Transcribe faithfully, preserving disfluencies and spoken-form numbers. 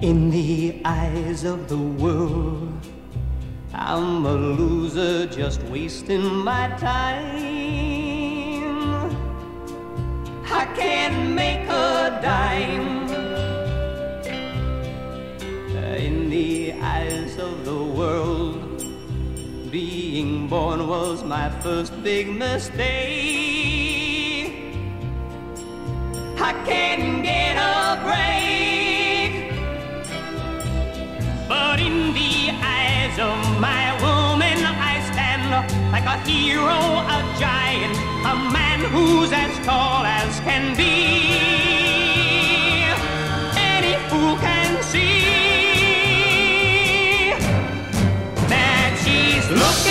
In the eyes of the world, I'm a loser just wasting my time. I can't make a dime. In the eyes of the world, being born was my first big mistake. I can't get a break. But in the eyes of my woman, I stand like a hero, a giant, a man who's as tall as can be. Any fool can see